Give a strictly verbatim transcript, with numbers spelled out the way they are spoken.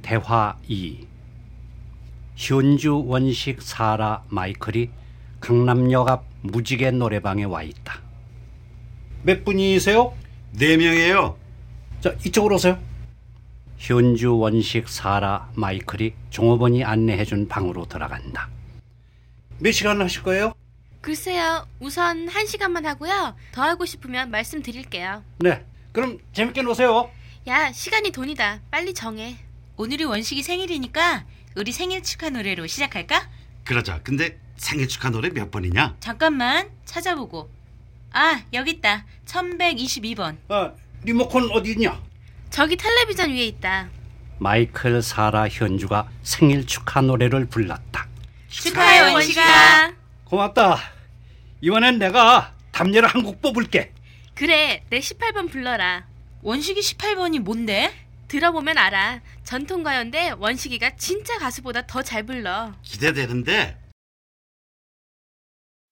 대화 이. 현주, 원식, 사라, 마이클이 강남역 앞 무지개 노래방에 와 있다. 몇 분이세요? 네 명이에요. 자, 이쪽으로 오세요. 현주, 원식, 사라, 마이클이 종업원이 안내해준 방으로 들어간다. 몇 시간 하실 거예요? 글쎄요, 우선 한 시간만 하고요. 더 하고 싶으면 말씀드릴게요. 네, 그럼 재밌게 노세요. 야, 시간이 돈이다. 빨리 정해. 오늘이 원식이 생일이니까 우리 생일 축하 노래로 시작할까? 그러자. 근데 생일 축하 노래 몇 번이냐? 잠깐만 찾아보고. 아, 여기 있다. 천백이십이 번. 아, 리모컨 어디 있냐? 저기 텔레비전 위에 있다. 마이클, 사라, 현주가 생일 축하 노래를 불렀다. 축하해, 원식아. 고맙다. 이번엔 내가 담례를 한 곡 뽑을게. 그래, 내 십팔 번 불러라. 원식이 십팔 번이 뭔데? 들어보면 알아. 전통가요인데 원식이가 진짜 가수보다 더 잘 불러. 기대되는데